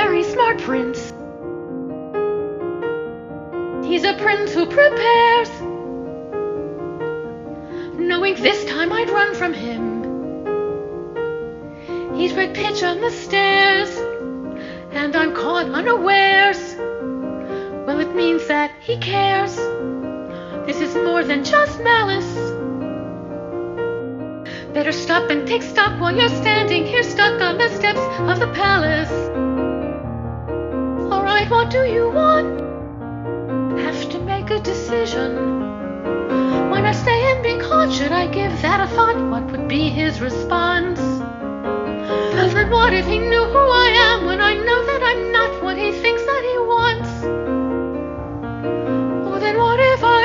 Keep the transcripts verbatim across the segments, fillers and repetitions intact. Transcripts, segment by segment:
very smart prince. He's a prince who prepares, knowing this time I'd run from him. He's read pitch on the stairs, and I'm caught unawares. Well, it means that he cares. This is more than just malice. Better stop and take stock while you're standing here stuck on the steps of the palace. Alright, what do you want? Have to make a decision. When I stay and be caught, should I give that a thought? What would be his response? And then what if he knew who I am when I know that I'm not what he thinks that he wants? Oh, then what if I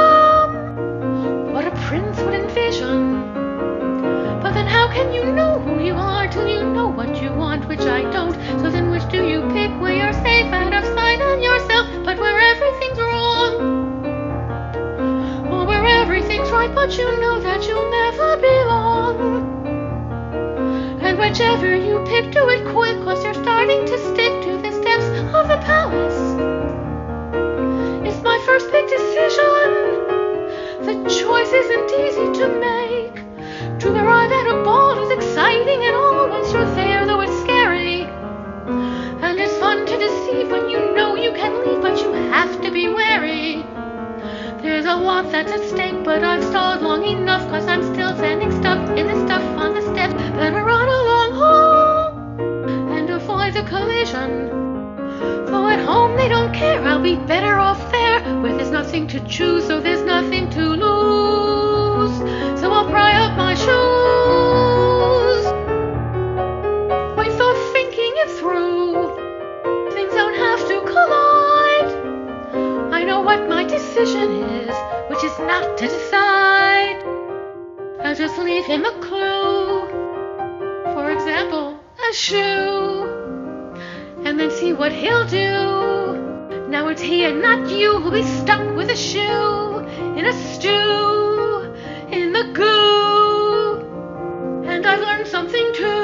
am what a prince would envision? But then how can you know who you are till you know what you want, which I don't? So then which do you pick, where you're safe out of sight and yourself, but where everything's wrong? Or where everything's right, but you know that you'll never belong? And whichever you pick, do it quick, cause you're starting to stick to the steps of the palace. It's my first big decision. The choice isn't easy to make. To arrive at a ball is exciting and all once you're there, though it's scary. And it's fun to deceive when you know you can leave, but you have to be wary. There's a lot that's at stake, but I've stalled long enough, cause I'm still standing stuck in the stuff on the steps. Better run along home and avoid the collision. Though at home they don't care, I'll be better off there, where there's nothing to choose, so there's nothing to lose. So I'll pry up my shoes. Wait, though, thinking it through. Things don't have to collide. I know what my decision is, which is not to decide. I'll just leave him a clue. For example, a shoe. And then see what he'll do. Now it's he and not you who'll be stuck with a shoe in a stew in the goo. And I've learned something too.